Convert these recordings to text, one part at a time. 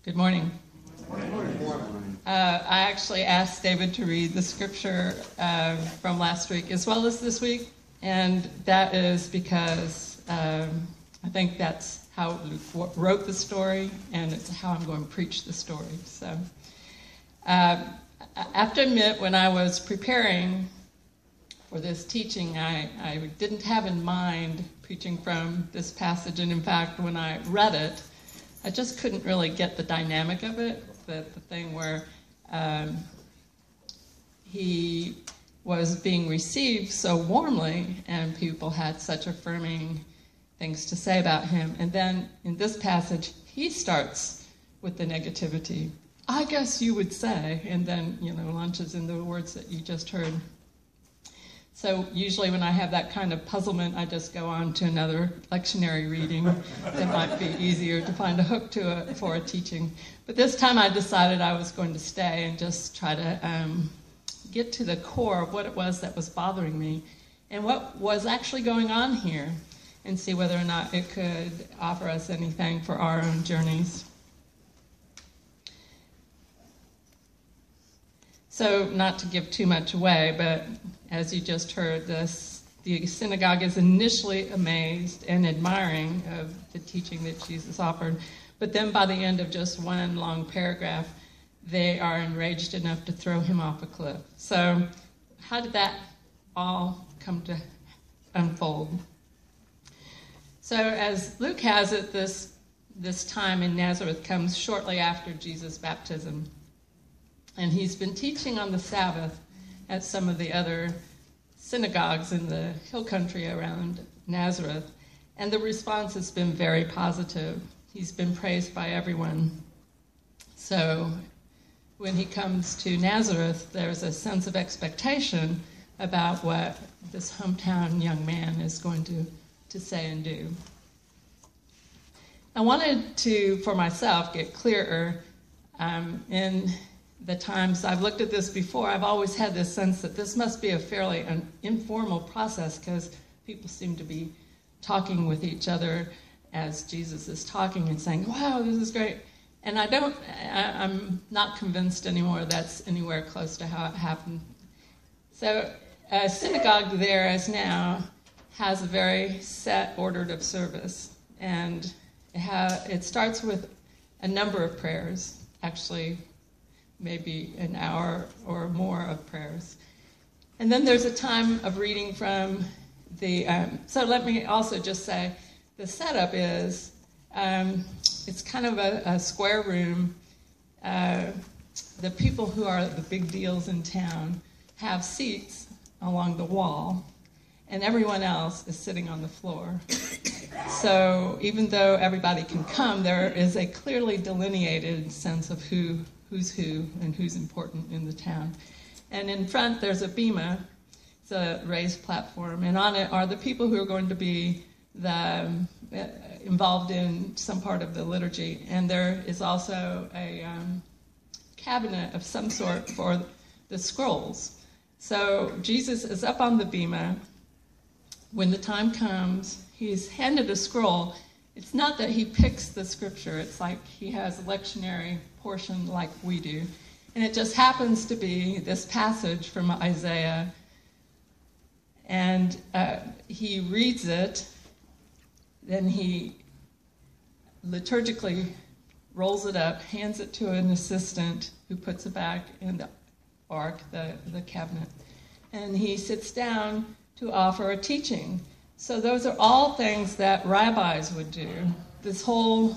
Good morning. I actually asked David to read the scripture from last week as well as this week, and that is because I think that's how Luke wrote the story, and it's how I'm going to preach the story. So I have to admit, when I was preparing for this teaching, I didn't have in mind preaching from this passage, and in fact, when I read it, I just couldn't really get the dynamic of it, the thing where he was being received so warmly and people had such affirming things to say about him. And then in this passage, he starts with the negativity. I guess you would say, and then, launches in the words that you just heard. So usually when I have that kind of puzzlement, I just go on to another lectionary reading. It might be easier to find a hook for a teaching. But this time I decided I was going to stay and just try to get to the core of what it was that was bothering me and what was actually going on here, and see whether or not it could offer us anything for our own journeys. So, not to give too much away, but as you just heard, the synagogue is initially amazed and admiring of the teaching that Jesus offered. But then by the end of just one long paragraph, they are enraged enough to throw him off a cliff. So how did that all come to unfold? So as Luke has it, this time in Nazareth comes shortly after Jesus' baptism. And he's been teaching on the Sabbath at some of the other synagogues in the hill country around Nazareth. And the response has been very positive. He's been praised by everyone. So when he comes to Nazareth, there's a sense of expectation about what this hometown young man is going to say and do. I wanted to, for myself, get clearer in the times I've looked at this before. I've always had this sense that this must be a fairly informal process because people seem to be talking with each other as Jesus is talking and saying, wow, this is great. And I'm not convinced anymore that's anywhere close to how it happened. So a synagogue there, as now, has a very set ordered of service. And it starts with a number of prayers, actually maybe an hour or more of prayers. And then there's a time of reading from the... so let me also just say, the setup is, it's kind of a square room. The people who are the big deals in town have seats along the wall, and everyone else is sitting on the floor. So even though everybody can come, there is a clearly delineated sense of who's who and who's important in the town. And in front, there's a bema. It's a raised platform, and on it are the people who are going to be involved in some part of the liturgy. And there is also a cabinet of some sort for the scrolls. So Jesus is up on the bema. When the time comes, he's handed a scroll. It's not that he picks the scripture. It's like he has a lectionary portion like we do. And it just happens to be this passage from Isaiah. And he reads it. Then he liturgically rolls it up, hands it to an assistant who puts it back in the ark, the cabinet. And he sits down to offer a teaching. So those are all things that rabbis would do. This whole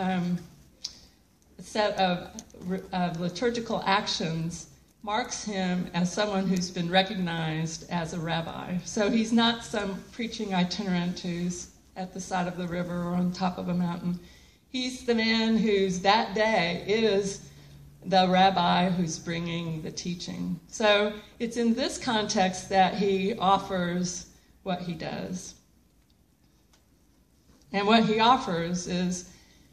set of liturgical actions marks him as someone who's been recognized as a rabbi. So he's not some preaching itinerant who's at the side of the river or on top of a mountain. He's the man who's that day is the rabbi who's bringing the teaching. So it's in this context that he offers what he does. And what he offers is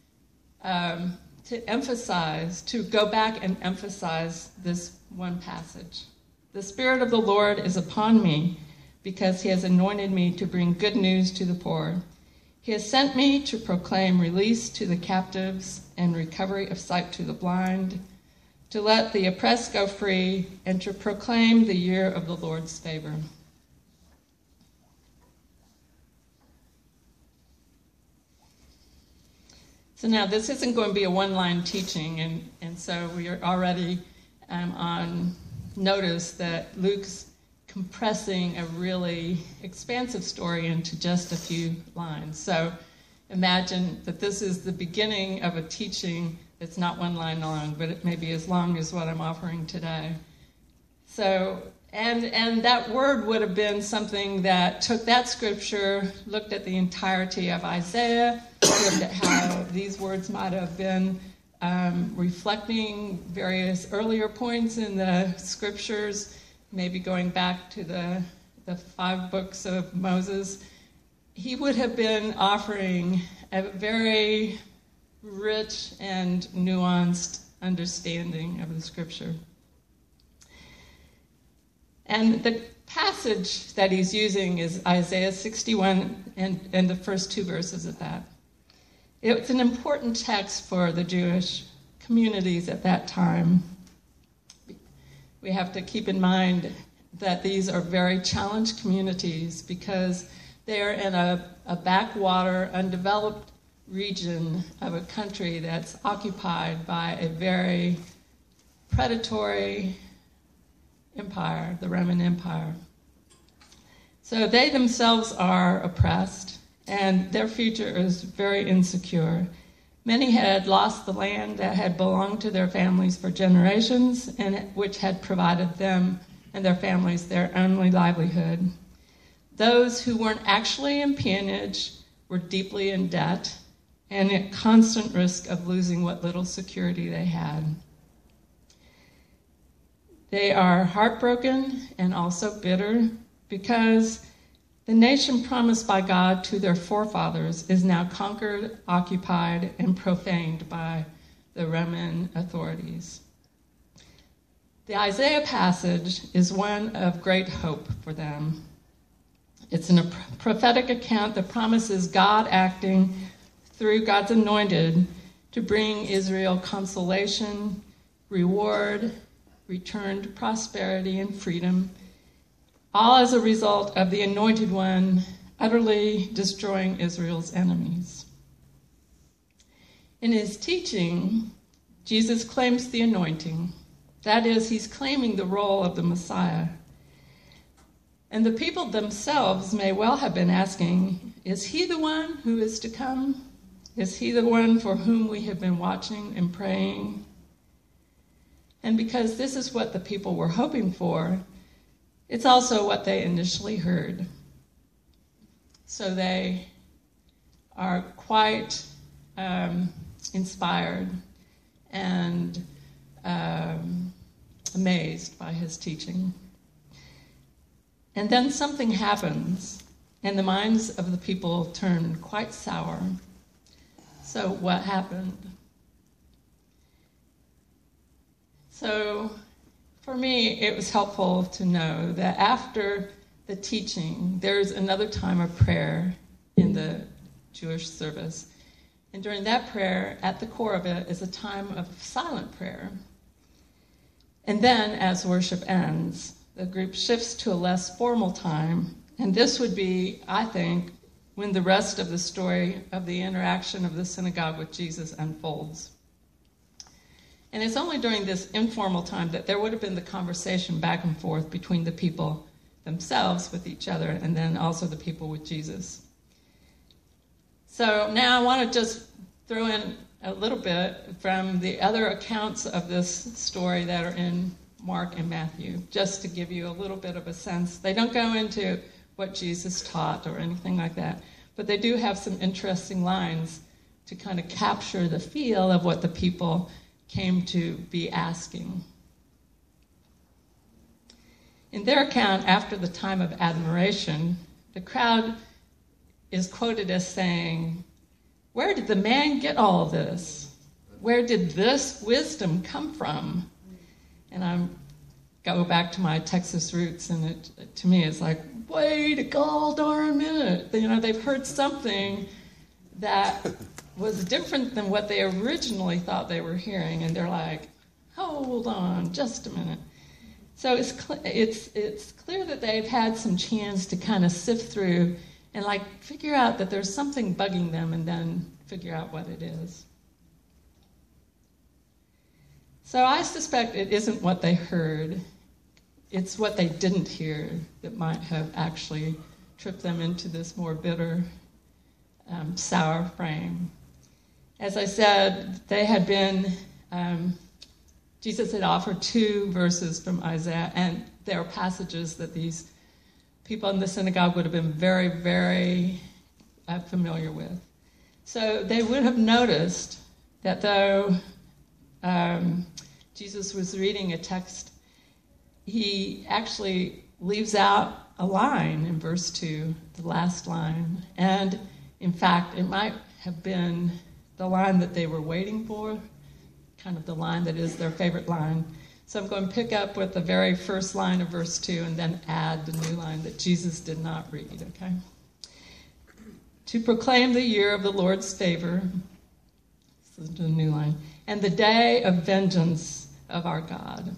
to go back and emphasize this one passage. The Spirit of the Lord is upon me because he has anointed me to bring good news to the poor. He has sent me to proclaim release to the captives and recovery of sight to the blind, to let the oppressed go free, and to proclaim the year of the Lord's favor. So now this isn't going to be a one-line teaching, and so we are already on notice that Luke's compressing a really expansive story into just a few lines. So imagine that this is the beginning of a teaching that's not one line long, but it may be as long as what I'm offering today. So, and that word would have been something that took that scripture, looked at the entirety of Isaiah, looked at how these words might have been reflecting various earlier points in the scriptures, maybe going back to the 5 books of Moses. He would have been offering a very rich and nuanced understanding of the scripture. And the passage that he's using is Isaiah 61 and the first 2 verses of that. It's an important text for the Jewish communities at that time. We have to keep in mind that these are very challenged communities because they are in a backwater, undeveloped region of a country that's occupied by a very predatory empire, the Roman Empire. So they themselves are oppressed, and their future is very insecure. Many had lost the land that had belonged to their families for generations and which had provided them and their families their only livelihood. Those who weren't actually in peonage were deeply in debt and at constant risk of losing what little security they had. They are heartbroken and also bitter because the nation promised by God to their forefathers is now conquered, occupied, and profaned by the Roman authorities. The Isaiah passage is one of great hope for them. It's a prophetic account that promises God acting through God's anointed to bring Israel consolation, reward, returned prosperity, and freedom, all as a result of the Anointed One utterly destroying Israel's enemies. In his teaching, Jesus claims the anointing. That is, he's claiming the role of the Messiah. And the people themselves may well have been asking, is he the one who is to come? Is he the one for whom we have been watching and praying? And because this is what the people were hoping for, it's also what they initially heard. So they are quite inspired and amazed by his teaching. And then something happens, and the minds of the people turn quite sour. So what happened? So for me, it was helpful to know that after the teaching, there's another time of prayer in the Jewish service. And during that prayer, at the core of it is a time of silent prayer. And then, as worship ends, the group shifts to a less formal time. And this would be, I think, when the rest of the story of the interaction of the synagogue with Jesus unfolds. And it's only during this informal time that there would have been the conversation back and forth between the people themselves with each other and then also the people with Jesus. So now I want to just throw in a little bit from the other accounts of this story that are in Mark and Matthew, just to give you a little bit of a sense. They don't go into what Jesus taught or anything like that, but they do have some interesting lines to kind of capture the feel of what the people came to be asking. In their account, after the time of admiration, the crowd is quoted as saying, "Where did the man get all this? Where did this wisdom come from?" And I go back to my Texas roots, and it to me it's like, wait a gall darn minute. You know, they've heard something that was different than what they originally thought they were hearing, and they're like, hold on just a minute. So it's clear that they've had some chance to kind of sift through and like figure out that there's something bugging them and then figure out what it is. So I suspect it isn't what they heard. It's what they didn't hear that might have actually tripped them into this more bitter, sour frame. As I said, they had been, Jesus had offered 2 verses from Isaiah, and there are passages that these people in the synagogue would have been very, very familiar with. So they would have noticed that though Jesus was reading a text, he actually leaves out a line in verse 2, the last line. And in fact, it might have been the line that they were waiting for, kind of the line that is their favorite line. So I'm going to pick up with the very first line of verse 2 and then add the new line that Jesus did not read, okay? To proclaim the year of the Lord's favor, this is the new line, and the day of vengeance of our God.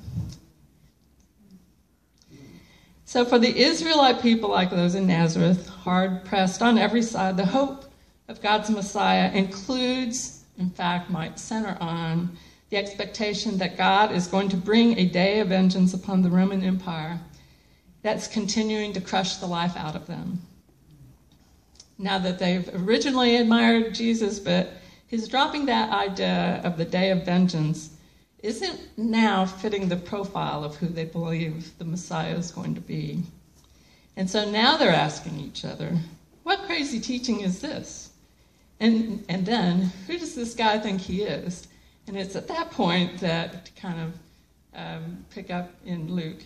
So for the Israelite people, like those in Nazareth, hard pressed on every side, the hope of God's Messiah includes, in fact, might center on the expectation that God is going to bring a day of vengeance upon the Roman Empire that's continuing to crush the life out of them. Now that they've originally admired Jesus, but his dropping that idea of the day of vengeance isn't now fitting the profile of who they believe the Messiah is going to be. And so now they're asking each other, what crazy teaching is this? And then, who does this guy think he is? And it's at that point that, to kind of pick up in Luke,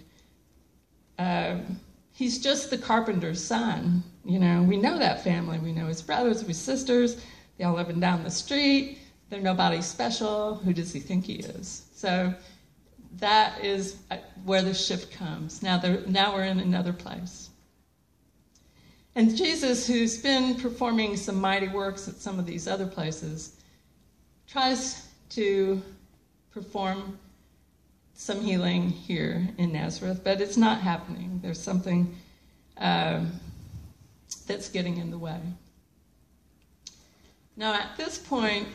he's just the carpenter's son. You know, we know that family. We know his brothers, his sisters. They all living down the street. They're nobody special. Who does he think he is? So that is where the shift comes. Now we're in another place. And Jesus, who's been performing some mighty works at some of these other places, tries to perform some healing here in Nazareth, but it's not happening. There's something that's getting in the way. Now, at this point,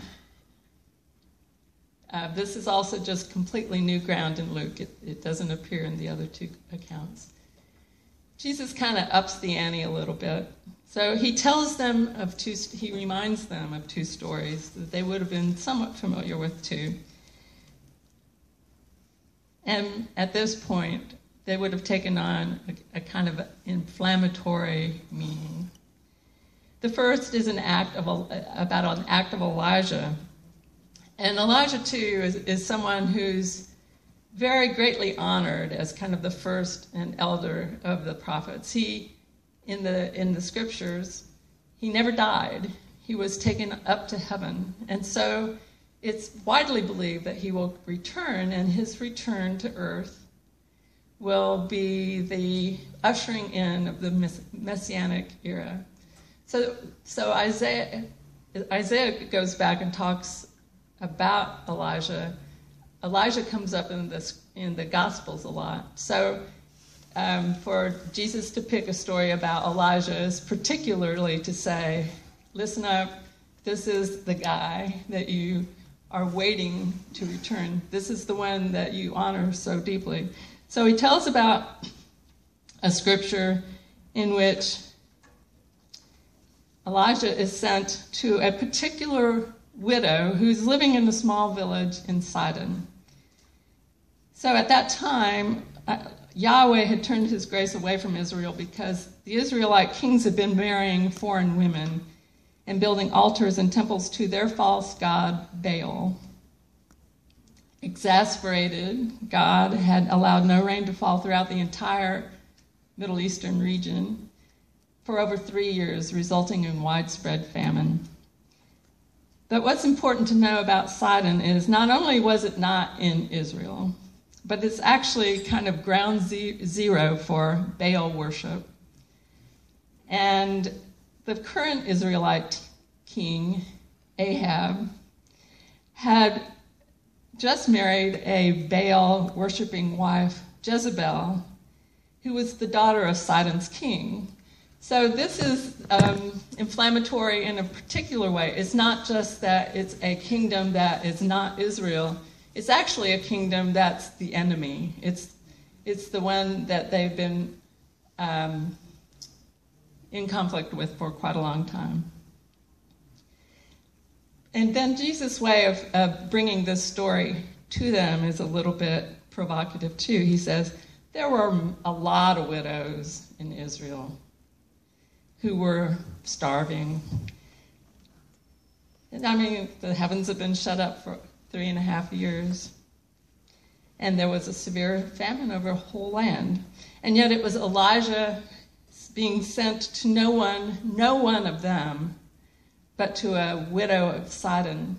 this is also just completely new ground in Luke. It doesn't appear in the other 2 accounts. Jesus kind of ups the ante a little bit. So he tells them he reminds them of 2 stories that they would have been somewhat familiar with too. And at this point, they would have taken on a kind of inflammatory meaning. The first is about an act of Elijah. And Elijah, too, is someone who's very greatly honored as kind of the first and elder of the prophets. He, in the scriptures, he never died. He was taken up to heaven. And so it's widely believed that he will return, and his return to earth will be the ushering in of the Messianic era. So Isaiah goes back and talks about Elijah. Elijah comes up in the Gospels a lot. So for Jesus to pick a story about Elijah is particularly to say, listen up, this is the guy that you are waiting to return. This is the one that you honor so deeply. So he tells about a scripture in which Elijah is sent to a particular widow who's living in a small village in Sidon. So at that time, Yahweh had turned his grace away from Israel because the Israelite kings had been marrying foreign women and building altars and temples to their false god Baal. Exasperated, God had allowed no rain to fall throughout the entire Middle Eastern region for over 3 years, resulting in widespread famine. But what's important to know about Sidon is not only was it not in Israel, but it's actually kind of ground zero for Baal worship. And the current Israelite king, Ahab, had just married a Baal-worshipping wife, Jezebel, who was the daughter of Sidon's king. So this is inflammatory in a particular way. It's not just that it's a kingdom that is not Israel. It's actually a kingdom that's the enemy. It's the one that they've been in conflict with for quite a long time. And then Jesus' way of bringing this story to them is a little bit provocative too. He says, there were a lot of widows in Israel who were starving. And I mean, the heavens have been shut up for 3.5 years. And there was a severe famine over a whole land. And yet it was Elijah being sent to no one of them, but to a widow of Sidon.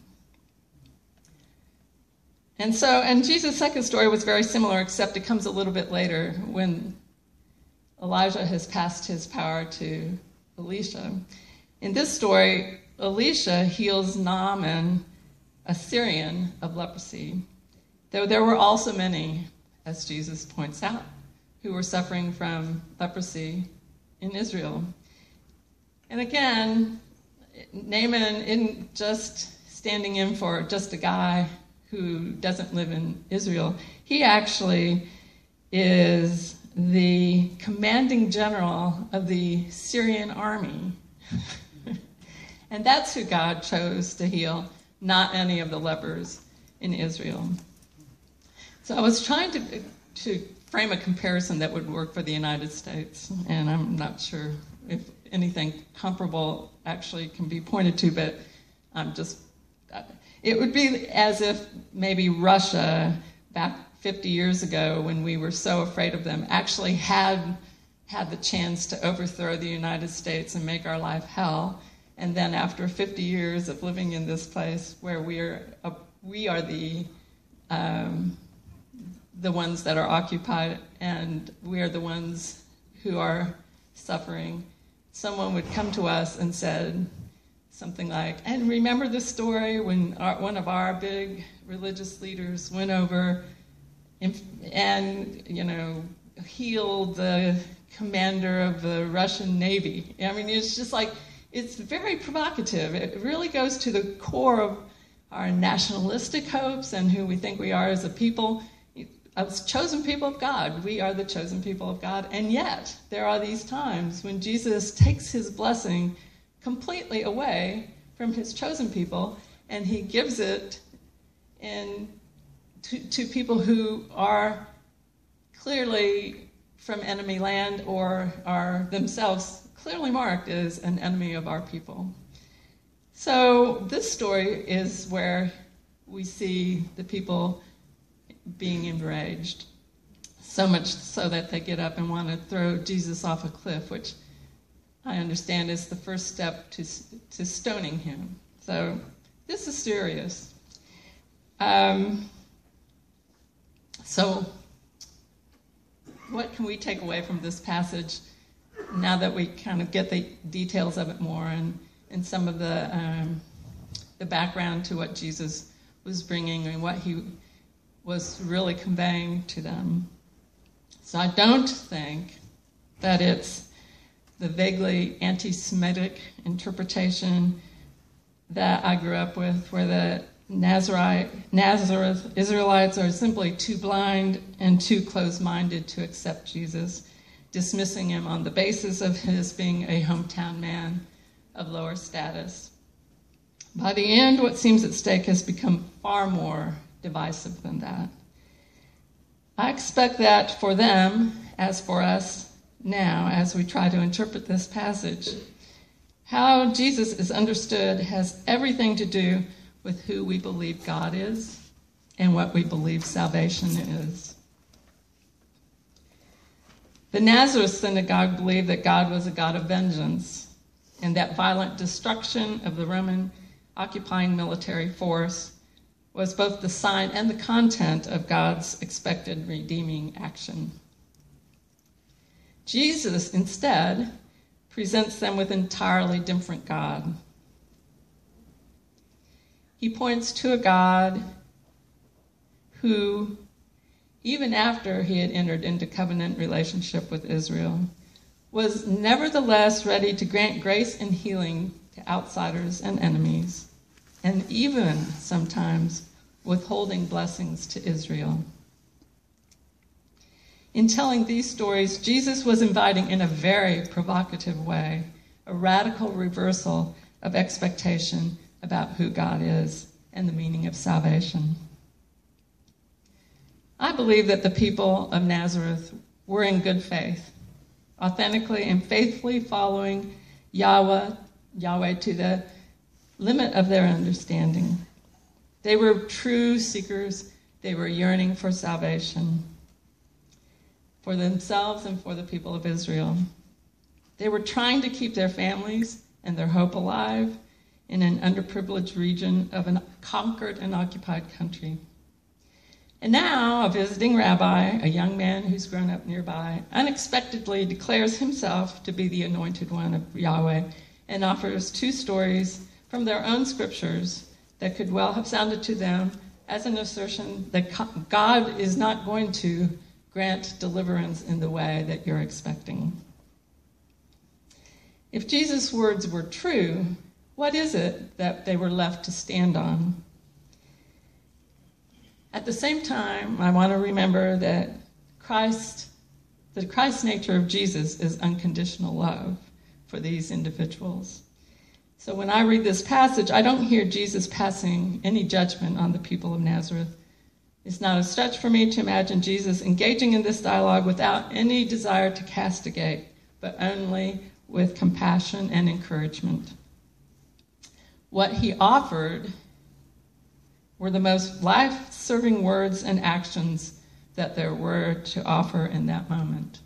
And Jesus' second story was very similar, except it comes a little bit later when Elijah has passed his power to Elisha. In this story, Elisha heals Naaman, a Syrian, of leprosy, though there were also many, as Jesus points out, who were suffering from leprosy in Israel. And again, Naaman isn't just standing in for just a guy who doesn't live in Israel. He actually is the commanding general of the Syrian army. And that's who God chose to heal, not any of the lepers in Israel. So I was trying to frame a comparison that would work for the United States, and I'm not sure if anything comparable actually can be pointed to, but it would be as if maybe Russia, back 50 years ago when we were so afraid of them, actually had the chance to overthrow the United States and make our life hell. And then after 50 years of living in this place where we are the ones that are occupied and we are the ones who are suffering, someone would come to us and said something like, and remember the story when one of our big religious leaders went over and healed the commander of the Russian Navy. I mean, it's just like, it's very provocative. It really goes to the core of our nationalistic hopes and who we think we are as a people. As chosen people of God, we are the chosen people of God. And yet, there are these times when Jesus takes his blessing completely away from his chosen people, and he gives it to people who are clearly from enemy land or are themselves clearly marked as an enemy of our people. So this story is where we see the people being enraged, so much so that they get up and want to throw Jesus off a cliff, which I understand is the first step to stoning him. So this is serious. So what can we take away from this passage now that we kind of get the details of it more and some of the background to what Jesus was bringing and what he was really conveying to them? So I don't think that it's the vaguely anti-Semitic interpretation that I grew up with, where the Nazareth Israelites are simply too blind and too close-minded to accept Jesus, dismissing him on the basis of his being a hometown man of lower status. By the end, what seems at stake has become far more divisive than that. I expect that for them, as for us now, as we try to interpret this passage, how Jesus is understood has everything to do with who we believe God is and what we believe salvation is. The Nazareth synagogue believed that God was a God of vengeance and that violent destruction of the Roman occupying military force was both the sign and the content of God's expected redeeming action. Jesus, instead, presents them with an entirely different God, He points to a God who, even after he had entered into covenant relationship with Israel, was nevertheless ready to grant grace and healing to outsiders and enemies, and even sometimes withholding blessings to Israel. In telling these stories, Jesus was inviting in a very provocative way a radical reversal of expectation about who God is and the meaning of salvation. I believe that the people of Nazareth were in good faith, authentically and faithfully following Yahweh to the limit of their understanding. They were true seekers. They were yearning for salvation for themselves and for the people of Israel. They were trying to keep their families and their hope alive in an underprivileged region of a conquered and occupied country. And now a visiting rabbi, a young man who's grown up nearby, unexpectedly declares himself to be the anointed one of Yahweh and offers two stories from their own scriptures that could well have sounded to them as an assertion that God is not going to grant deliverance in the way that you're expecting. If Jesus' words were true, what is it that they were left to stand on? At the same time, I want to remember that the Christ nature of Jesus is unconditional love for these individuals. So when I read this passage, I don't hear Jesus passing any judgment on the people of Nazareth. It's not a stretch for me to imagine Jesus engaging in this dialogue without any desire to castigate, but only with compassion and encouragement. What he offered were the most life-serving words and actions that there were to offer in that moment.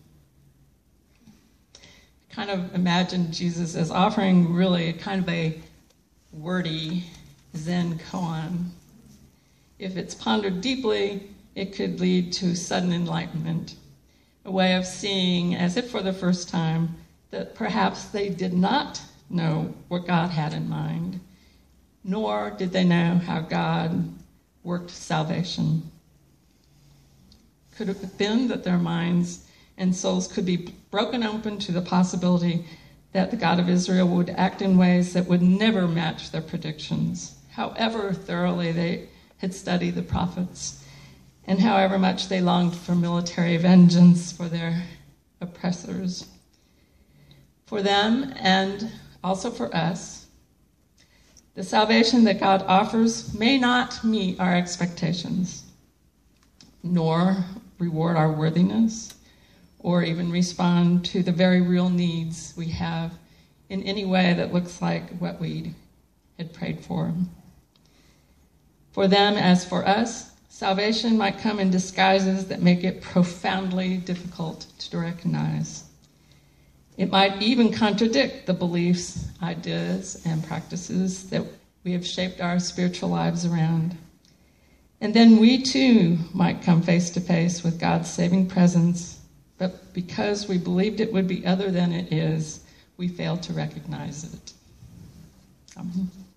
I kind of imagine Jesus as offering really kind of a wordy Zen koan. If it's pondered deeply, it could lead to sudden enlightenment, a way of seeing, as if for the first time, that perhaps they did not know what God had in mind, nor did they know how God worked salvation. Could it have been that their minds and souls could be broken open to the possibility that the God of Israel would act in ways that would never match their predictions, however thoroughly they had studied the prophets, and however much they longed for military vengeance for their oppressors. For them, and also for us, the salvation that God offers may not meet our expectations, nor reward our worthiness, or even respond to the very real needs we have in any way that looks like what we had prayed for. For them, as for us, salvation might come in disguises that make it profoundly difficult to recognize. It might even contradict the beliefs, ideas, and practices that we have shaped our spiritual lives around. And then we too might come face to face with God's saving presence, but because we believed it would be other than it is, we fail to recognize it. Amen.